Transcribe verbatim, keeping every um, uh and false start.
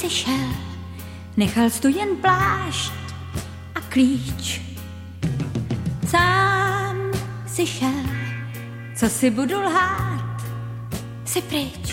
si šel, nechal tu jen plášť a klíč. Sám si šel, co si budu lhát, si pryč.